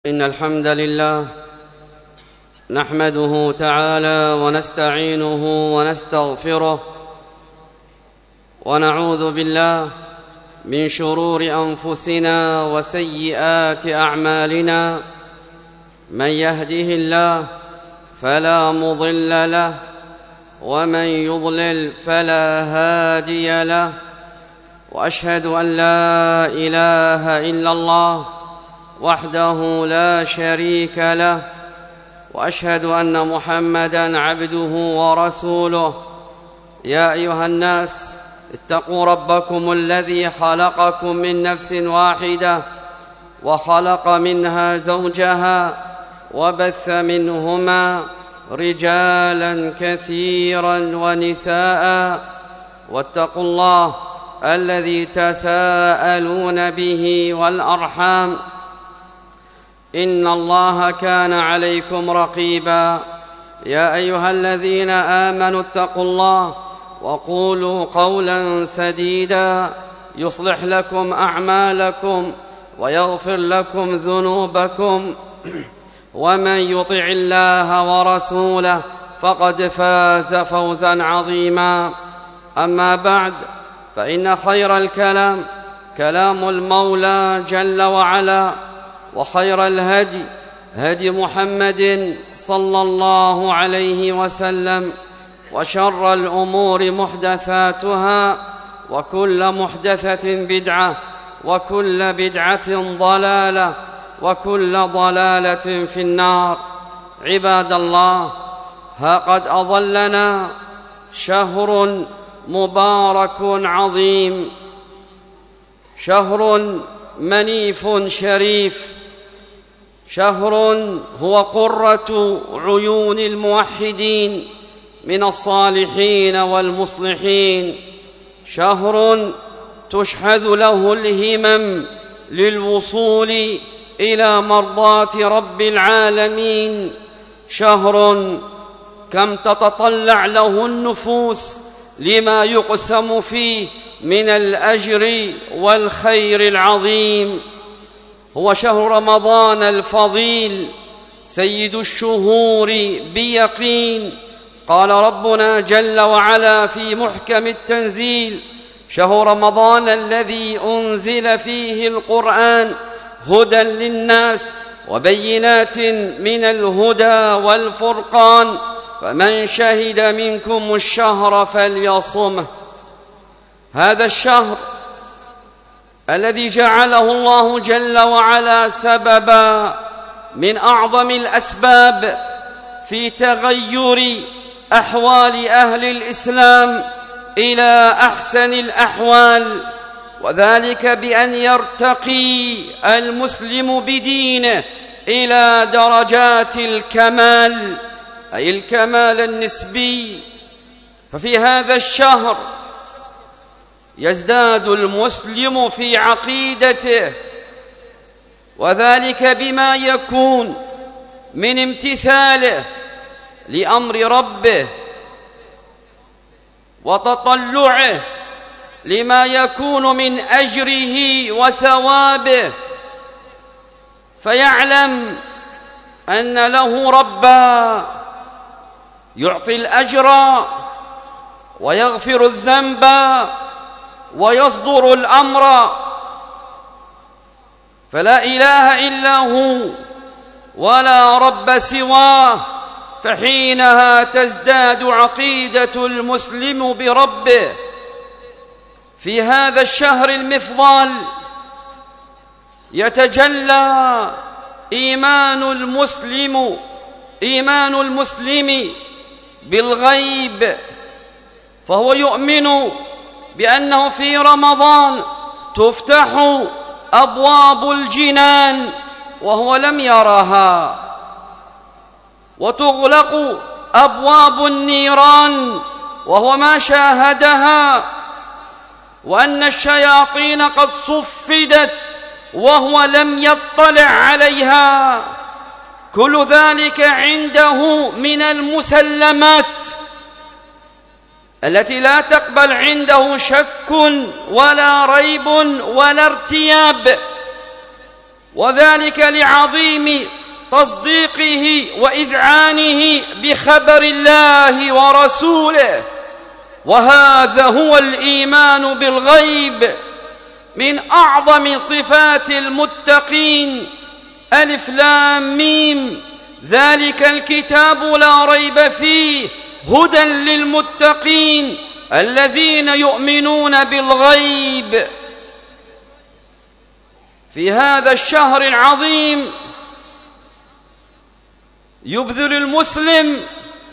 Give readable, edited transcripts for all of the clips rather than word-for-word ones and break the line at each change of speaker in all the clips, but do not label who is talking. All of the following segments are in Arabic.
إن الحمد لله نحمده تعالى ونستعينه ونستغفره ونعوذ بالله من شرور أنفسنا وسيئات أعمالنا. من يهده الله فلا مضل له ومن يضلل فلا هادي له، وأشهد أن لا إله إلا الله وحده لا شريك له، وأشهد أن محمدًا عبده ورسوله. يا أيها الناس اتقوا ربكم الذي خلقكم من نفس واحدة وخلق منها زوجها وبث منهما رجالا كثيرا ونساء، واتقوا الله الذي تساءلون به والأرحام، إن الله كان عليكم رقيبا. يا أيها الذين آمنوا اتقوا الله وقولوا قولا سديدا يصلح لكم أعمالكم ويغفر لكم ذنوبكم، ومن يطع الله ورسوله فقد فاز فوزا عظيما. أما بعد، فإن خير الكلام كلام المولى جل وعلا، وخير الهدي هدي محمد صلى الله عليه وسلم، وشر الأمور محدثاتها، وكل محدثة بدعة، وكل بدعة ضلالة، وكل ضلالة في النار. عباد الله، ها قد أظلنا شهر مبارك عظيم، شهر منيف شريف، شهر هو قرة عيون الموحدين من الصالحين والمصلحين، شهر تشحذ له الهمم للوصول إلى مرضاة رب العالمين، شهر كم تتطلع له النفوس لما يقسم فيه من الأجر والخير العظيم. هو شهر رمضان الفضيل سيد الشهور بيقين. قال ربنا جل وعلا في محكم التنزيل: شهر رمضان الذي أنزل فيه القرآن هدى للناس وبينات من الهدى والفرقان، فمن شهد منكم الشهر فليصمه. هذا الشهر الذي جعله الله جل وعلا سببا من أعظم الأسباب في تغير أحوال أهل الإسلام إلى أحسن الأحوال، وذلك بأن يرتقي المسلم بدينه إلى درجات الكمال، أي الكمال النسبي. ففي هذا الشهر يزداد المسلم في عقيدته، وذلك بما يكون من امتثاله لأمر ربه وتطلعه لما يكون من أجره وثوابه، فيعلم أن له ربا يعطي الأجر ويغفر الذنب ويصدر الأمر، فلا إله إلا هو ولا رب سواه. فحينها تزداد عقيدة المسلم بربه. في هذا الشهر المفضال يتجلى إيمان المسلم بالغيب، فهو يؤمن بأنه في رمضان تفتح أبواب الجنان وهو لم يرها، وتغلق أبواب النيران وهو ما شاهدها، وأن الشياطين قد صفدت وهو لم يطلع عليها. كل ذلك عنده من المسلمات التي لا تقبل عنده شك ولا ريب ولا ارتياب. وذلك لعظيم تصديقه وإذعانه بخبر الله ورسوله. وهذا هو الإيمان بالغيب من أعظم صفات المتقين. ألف لام ميم، ذلك الكتاب لا ريب فيه هدى للمتقين الذين يؤمنون بالغيب. في هذا الشهر العظيم يبذل المسلم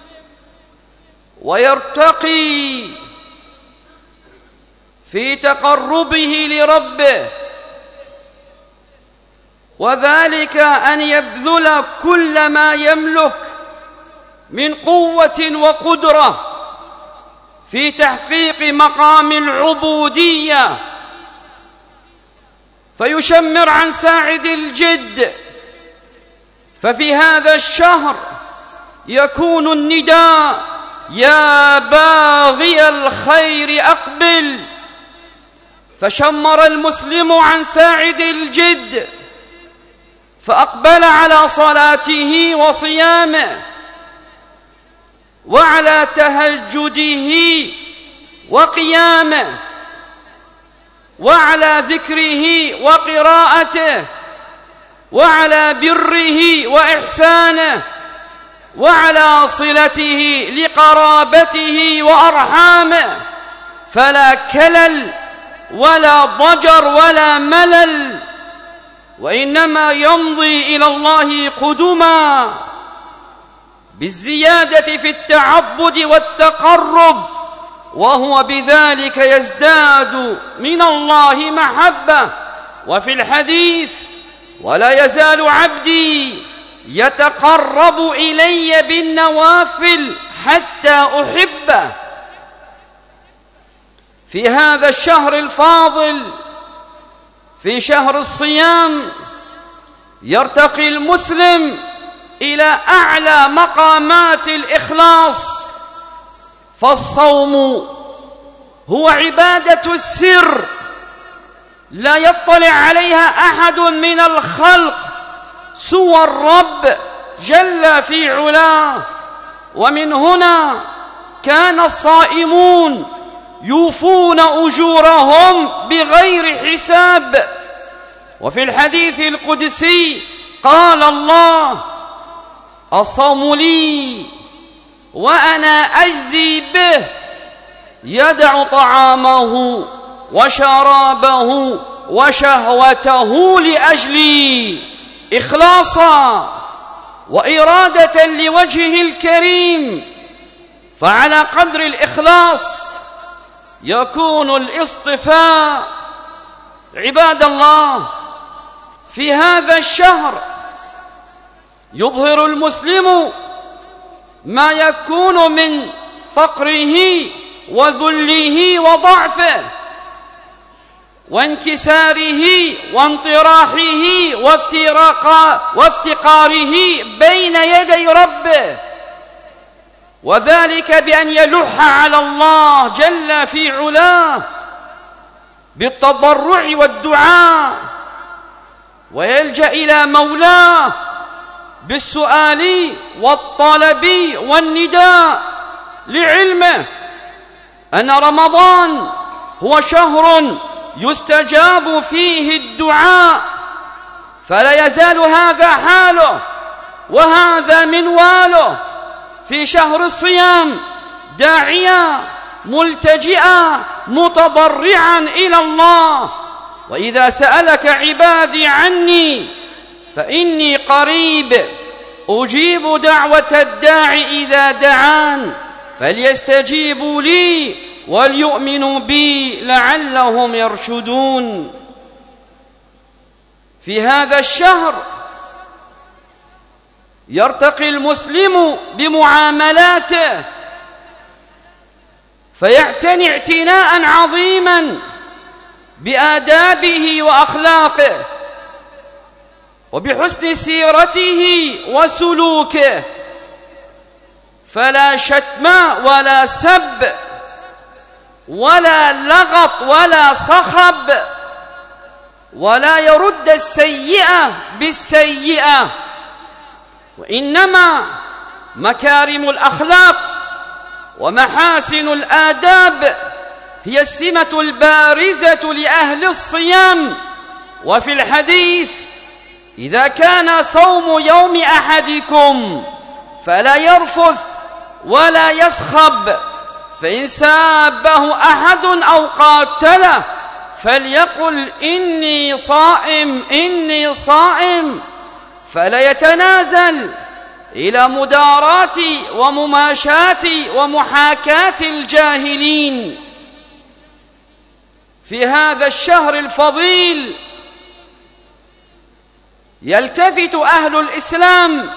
ويرتقي في تقربه لربه، وذلك أن يبذل كل ما يملك من قوة وقدرة في تحقيق مقام العبودية، فيشمر عن ساعد الجد. ففي هذا الشهر يكون النداء: يا باغي الخير أقبل. فشمر المسلم عن ساعد الجد فأقبل على صلاته وصيامه، وعلى تهجده وقيامه، وعلى ذكره وقراءته، وعلى بره وإحسانه، وعلى صلته لقرابته وأرحامه، فلا كلل ولا ضجر ولا ملل، وإنما يمضي إلى الله قدما بالزيادة في التعبد والتقرب، وهو بذلك يزداد من الله محبة. وفي الحديث: ولا يزال عبدي يتقرب إلي بالنوافل حتى أحبه. في هذا الشهر الفاضل، في شهر الصيام، يرتقي المسلم إلى أعلى مقامات الإخلاص. فالصوم هو عبادة السر لا يطلع عليها أحد من الخلق سوى الرب جل في علاه. ومن هنا كان الصائمون يوفون أجورهم بغير حساب. وفي الحديث القدسي قال الله: الصوم لي وأنا أجزي به، يدع طعامه وشرابه وشهوته لأجلي، إخلاصا وإرادة لوجهه الكريم. فعلى قدر الإخلاص يكون الاصطفاء. عباد الله، في هذا الشهر يظهر المسلم ما يكون من فقره وذله وضعفه وانكساره وانطراحه وافتقاره بين يدي ربه، وذلك بأن يلح على الله جل في علاه بالتضرع والدعاء، ويلجأ إلى مولاه بالسؤال والطلب والنداء، لعلمه أن رمضان هو شهر يستجاب فيه الدعاء، فلا يزال هذا حاله وهذا منواله في شهر الصيام، داعيا ملتجئا متضرعا إلى الله. وإذا سألك عبادي عني فإني قريب أجيب دعوة الداع إذا دعان، فليستجيبوا لي وليؤمنوا بي لعلهم يرشدون. في هذا الشهر يرتقي المسلم بمعاملاته، فيعتني اعتناء عظيما بآدابه وأخلاقه وبحسن سيرته وسلوكه، فلا شتم ولا سب ولا لغط ولا صخب ولا يرد السيئة بالسيئة، وإنما مكارم الأخلاق ومحاسن الآداب هي السمة البارزة لأهل الصيام. وفي الحديث: إذا كان صوم يوم أحدكم فلا يرفث ولا يصخب، فإن سابه أحد أو قاتله فليقل إني صائم إني صائم، فلا يتنازل إلى مداراة ومماشاة ومحاكاة الجاهلين. في هذا الشهر الفضيل يلتفت أهل الإسلام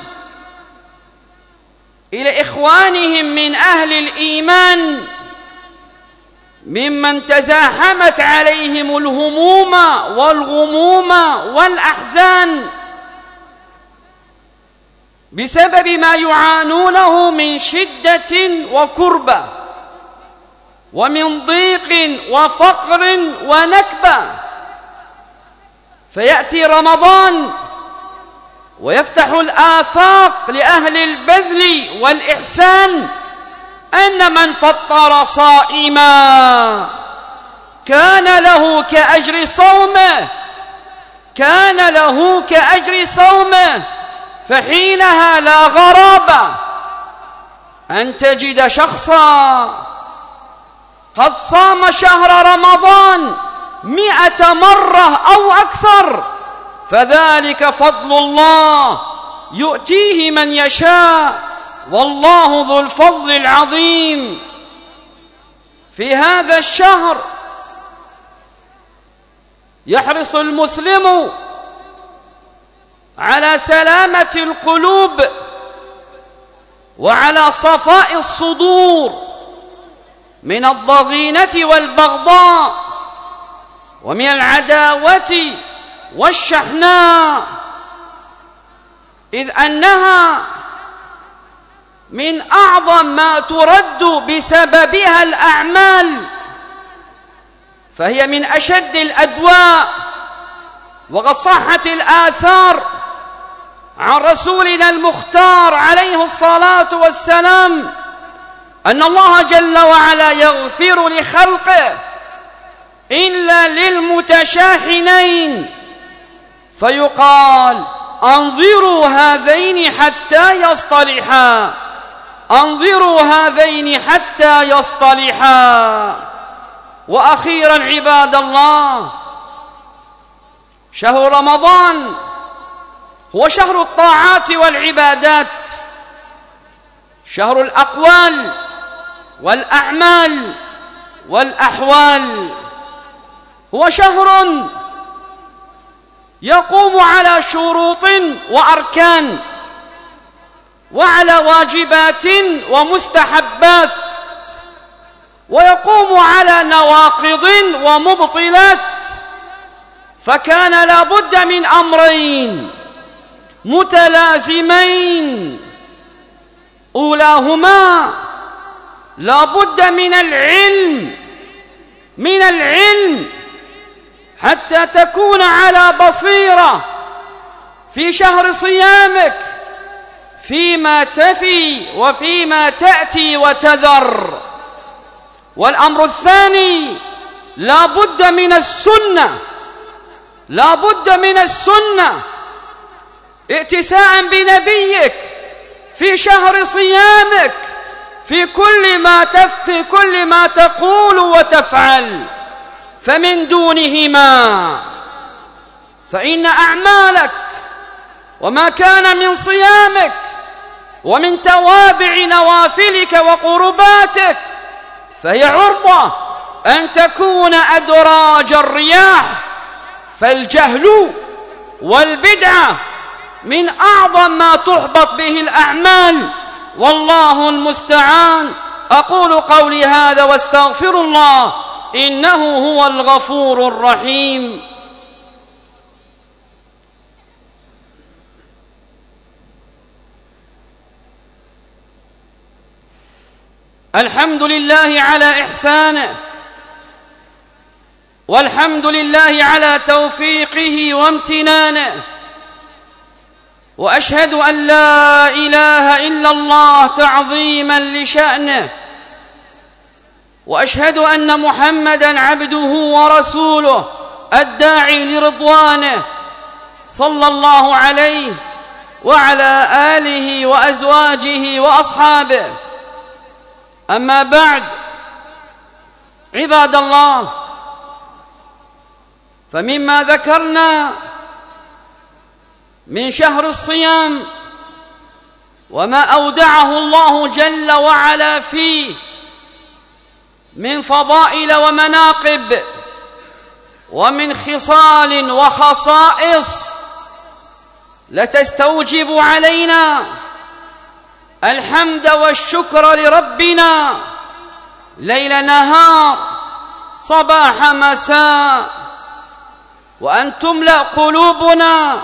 إلى إخوانهم من أهل الإيمان ممن تزاحمت عليهم الهموم والغموم والأحزان بسبب ما يعانونه من شدة وكربة ومن ضيق وفقر ونكبة، فيأتي رمضان ويفتح الآفاق لأهل البذل والإحسان، أن من فطر صائما كان له كأجر صومه كان له كأجر صومه. فحينها لا غرابة أن تجد شخصا قد صام شهر رمضان 100 مرة أو أكثر، فذلك فضل الله يؤتيه من يشاء، والله ذو الفضل العظيم. في هذا الشهر يحرص المسلم على سلامة القلوب وعلى صفاء الصدور من الضغينة والبغضاء ومن العداوة والشحناء، إذ أنها من أعظم ما ترد بسببها الأعمال، فهي من أشد الأدواء. وقد صحت الآثار عن رسولنا المختار عليه الصلاة والسلام أن الله جل وعلا يغفر لخلقه إلا للمتشاحنين، فيقال: أنظروا هذين حتى يصطلحا، أنظروا هذين حتى يصطلحا. وأخيرا عباد الله، شهر رمضان هو شهر الطاعات والعبادات، شهر الأقوال والأعمال والأحوال، هو شهر يقوم على شروط وأركان وعلى واجبات ومستحبات، ويقوم على نواقض ومبطلات، فكان لا بد من أمرين متلازمين: أولاهما لا بد من العلم حتى تكون على بصيرة في شهر صيامك فيما تفي وفيما تأتي وتذر. والأمر الثاني لا بد من السنة، لا بد من السنة ائتساء بنبيك في شهر صيامك في كل ما تقول وتفعل، فمن دونهما فإن أعمالك وما كان من صيامك ومن توابع نوافلك وقرباتك فهي عرضة أن تكون أدراج الرياح. فالجهل والبدعة من أعظم ما تحبط به الأعمال، والله المستعان. أقول قولي هذا واستغفر الله إنه هو الغفور الرحيم. الحمد لله على إحسانه، والحمد لله على توفيقه وامتنانه، وأشهد أن لا إله إلا الله تعظيما لشأنه، وأشهد أن محمدا عبده ورسوله الداعي لرضوانه، صلى الله عليه وعلى آله وأزواجه وأصحابه. أما بعد، عباد الله، فمما ذكرنا من شهر الصيام وما أودعه الله جل وعلا فيه من فضائل ومناقب ومن خصال وخصائص لتستوجب علينا الحمد والشكر لربنا ليل نهار صباح مساء، وأن تملأ قلوبنا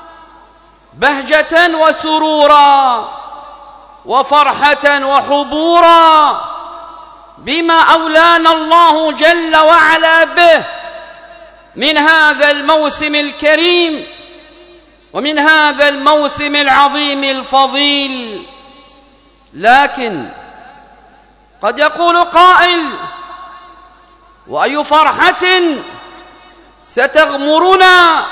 بهجة وسرورا وفرحة وحبورا بما أولانا الله جل وعلا به من هذا الموسم الكريم ومن هذا الموسم العظيم الفضيل. لكن قد يقول قائل: وأي فرحة ستغمرنا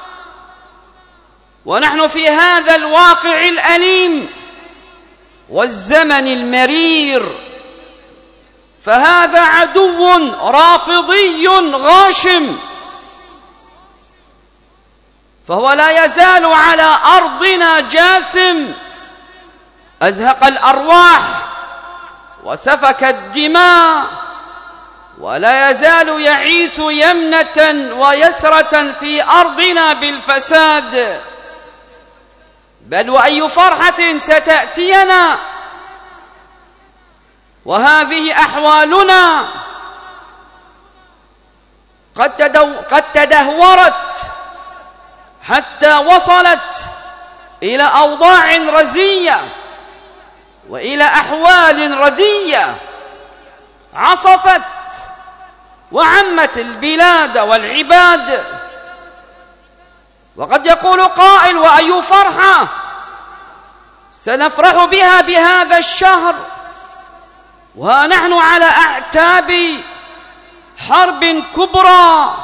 ونحن في هذا الواقع الأليم والزمن المرير، فهذا عدو رافضي غاشم، فهو لا يزال على أرضنا جاثم، أزهق الأرواح وسفك الدماء، ولا يزال يعيث يمنة ويسرة في أرضنا بالفساد. بل وأي فرحة ستأتينا وهذه أحوالنا قد تدهورت حتى وصلت إلى أوضاع رزية وإلى أحوال ردية عصفت وعمت البلاد والعباد. وقد يقول قائل: وأي فرحة سنفرح بها بهذا الشهر وها نحن على أعتاب حرب كبرى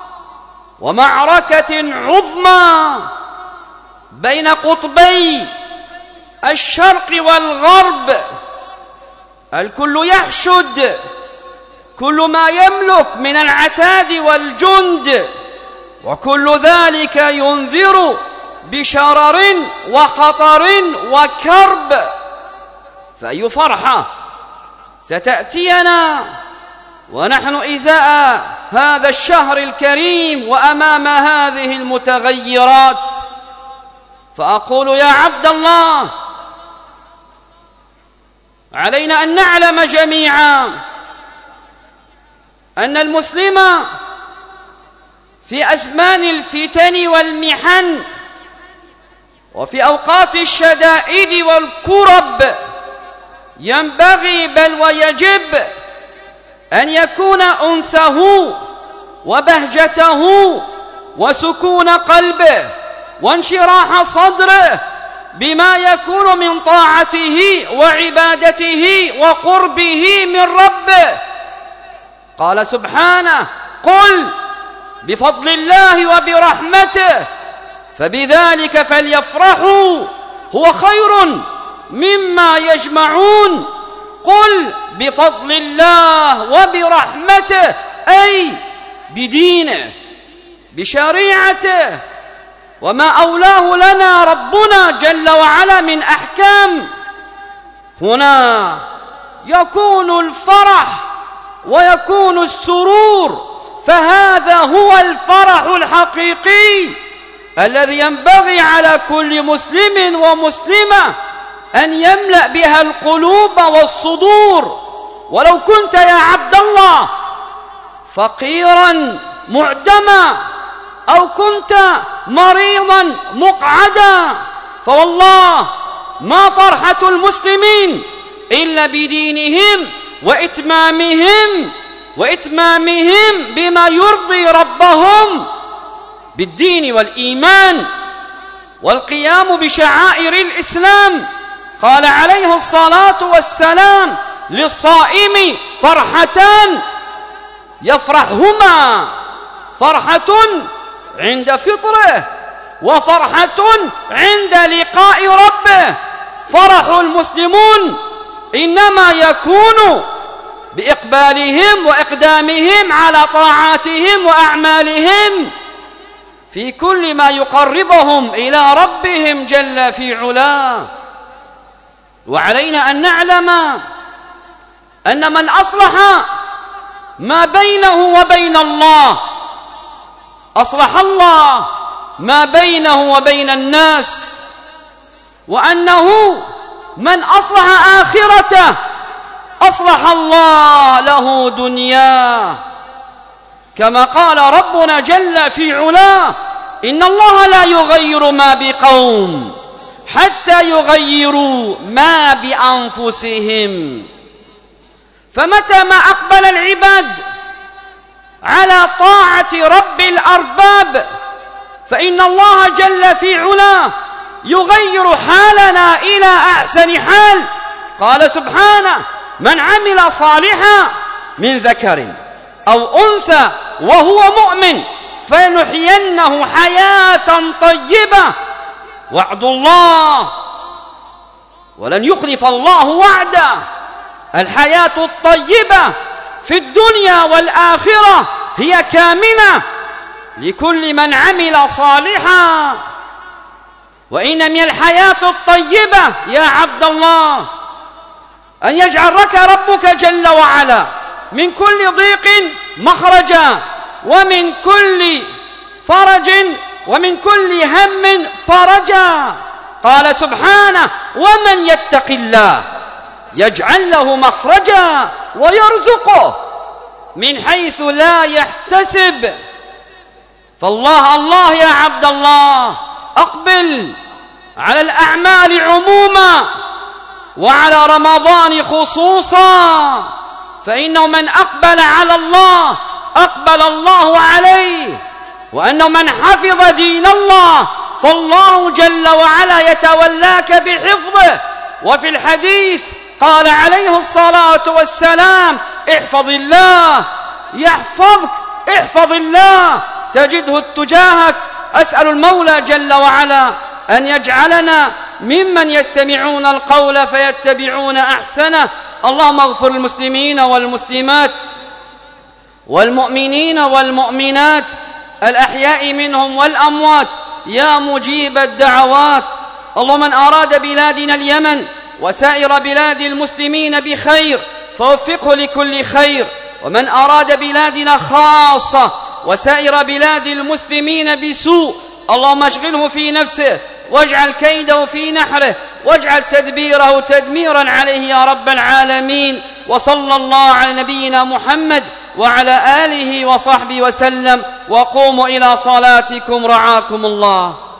ومعركة عظمى بين قطبي الشرق والغرب، الكل يحشد كل ما يملك من العتاد والجند، وكل ذلك ينذر بشرر وخطر وكرب. فأي فرحة ستأتينا ونحن إزاء هذا الشهر الكريم وأمام هذه المتغيرات. فأقول: يا عبد الله، علينا أن نعلم جميعا أن المسلم في أزمان الفتن والمحن وفي أوقات الشدائد والكرب ينبغي بل ويجب أن يكون أنسه وبهجته وسكون قلبه وانشراح صدره بما يكون من طاعته وعبادته وقربه من ربه. قال سبحانه: قل بفضل الله وبرحمته فبذلك فليفرحوا هو خير مما يجمعون. قل بفضل الله وبرحمته، أي بدينه بشريعته وما أولاه لنا ربنا جل وعلا من أحكام. هنا يكون الفرح ويكون السرور، فهذا هو الفرح الحقيقي الذي ينبغي على كل مسلم ومسلمة أن يملأ بها القلوب والصدور. ولو كنت يا عبد الله فقيرا معدما أو كنت مريضا مقعدا، فوالله ما فرحة المسلمين إلا بدينهم وإتمامهم وإتمامهم بما يرضي ربهم بالدين والإيمان والقيام بشعائر الإسلام. قال عليه الصلاة والسلام: للصائم فرحتان يفرحهما، فرحة عند فطره وفرحة عند لقاء ربه. فرح المسلمون إنما يكون بإقبالهم وإقدامهم على طاعاتهم وأعمالهم في كل ما يقربهم إلى ربهم جل في علاه. وعلينا أن نعلم أن من أصلح ما بينه وبين الله أصلح الله ما بينه وبين الناس، وأنه من أصلح آخرته أصلح الله له دنياه، كما قال ربنا جل في علاه: إن الله لا يغير ما بقوم حتى يغيروا ما بأنفسهم. فمتى ما أقبل العباد على طاعة رب الأرباب فإن الله جل في علاه يغير حالنا إلى أحسن حال. قال سبحانه: من عمل صالحا من ذكر أو أنثى وهو مؤمن فنحيينه حياة طيبة. وعد الله ولن يخلف الله وعده. الحياة الطيبة في الدنيا والآخرة هي كامنة لكل من عمل صالحا. وإن من الحياة الطيبة يا عبد الله أن يجعل لك ربك جل وعلا من كل ضيق مخرجا، ومن كل فرج ومن كل هم فرجا. قال سبحانه: ومن يتق الله يجعل له مخرجا ويرزقه من حيث لا يحتسب. فالله الله يا عبد الله، أقبل على الأعمال عموما وعلى رمضان خصوصا، فإنه من أقبل على الله أقبل الله عليه، وأنه من حفظ دين الله فالله جل وعلا يتولاك بحفظه. وفي الحديث قال عليه الصلاة والسلام: احفظ الله يحفظك، احفظ الله تجده تجاهك. أسأل المولى جل وعلا أن يجعلنا ممن يستمعون القول فيتبعون أحسنه. اللهم اغفر المسلمين والمسلمات والمؤمنين والمؤمنات الأحياء منهم والأموات يا مجيب الدعوات. اللهم من أراد بلادنا اليمن وسائر بلاد المسلمين بخير فوفقه لكل خير، ومن أراد بلادنا خاصة وسائر بلاد المسلمين بسوء اللهم اشغله في نفسه واجعل كيده في نحره واجعل تدبيره تدميرا عليه يا رب العالمين. وصلى الله على نبينا محمد وعلى آله وصحبه وسلم. وقوموا إلى صلاتكم رعاكم الله.